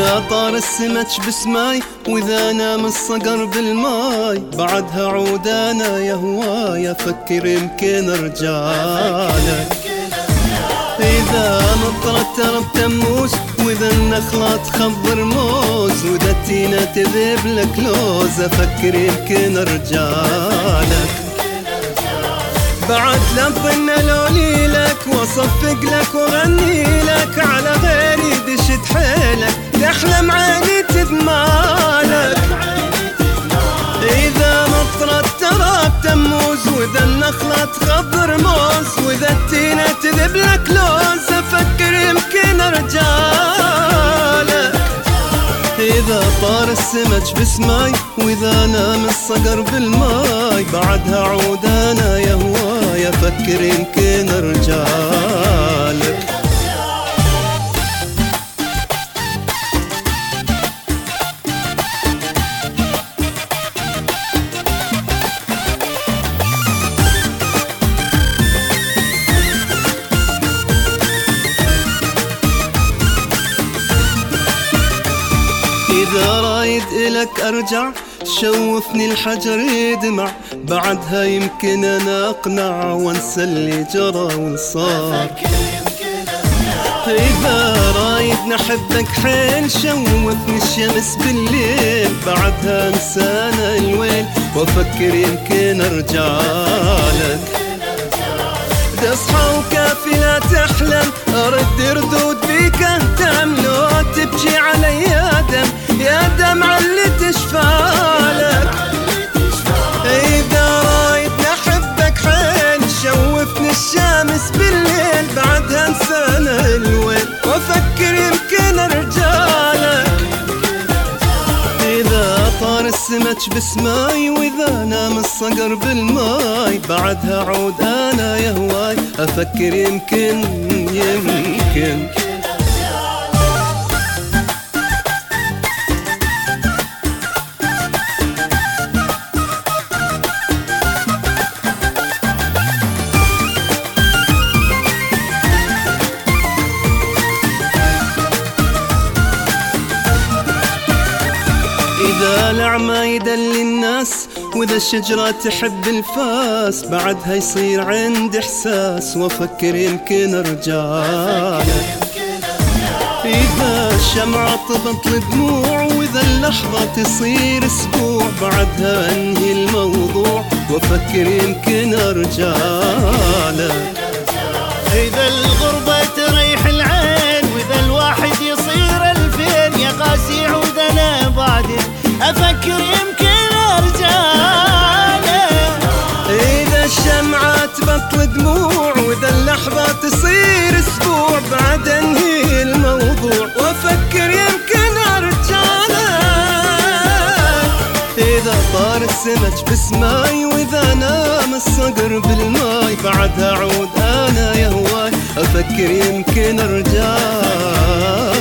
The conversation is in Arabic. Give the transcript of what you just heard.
إذا طار السمك بسماي وإذا نام الصقر بالماي بعدها عود أنا يا هواي أفكر يمكن أرجعلك. إذا مطرت ترى بتموس وإذا النخلة تخضر موز وإذا التينة تذيب لك لوز أفكر يمكن أرجعلك. بعد لا تظن لولي لك واصفق لك واغني لك على غيري دشت حيلك تحلم عيني تدمالك. إذا مطرت ترى بتموز وإذا النخلة تخضر موز وإذا التينة تذب لك لوز أفكر يمكن أرجعلك. إذا طار السمك بسماي وإذا نام الصقر بالماي بعدها عود أنا يا هواي أفكر يمكن أرجعلك. إذا رايد إلك أرجع شوفني الحجر يدمع بعدها يمكن أنا أقنع وانسى اللي جرى وصار. إذا رايد نحبك حيل شوفني الشمس بالليل بعدها انسى أنا الويل وأفكر يمكن أرجعلك. تصحى وكافي لا تحلم أرد ردود بيك أهتم لو تبكي علي يا دم يا دمع اللي تشفالك. إذا رايد نحبك حيل شوفني الشمس بالليل بعدها انسانا الويل وأفكر يمكن أرجعلك. إذا طار السمك بسماي وإذا نام الصقر بالماي بعدها عود أنا يا هواي أفكر يمكن إذا الأعمى يدلي الناس وإذا الشجرة تحب الفاس بعدها يصير عندي إحساس وأفكر يمكن أرجعلك. إذا الشمعة تبطل دموع وإذا اللحظة تصير أسبوع بعدها أنهي الموضوع وأفكر يمكن أرجعلك. إذا الغربة تريح العين وإذا الواحد يصير ألفين يا قاسي عود أنا بعدك أفكر يمكن أرجعلك. إذا الشمعة تبطل دموع وإذا اللحظة تصير أسبوع بعد أنهي الموضوع وأفكر يمكن أرجعلك. إذا طار السمك بسماي وإذا نام الصقر بالماي بعدها عود أنا يا هواي أفكر يمكن أرجعلك.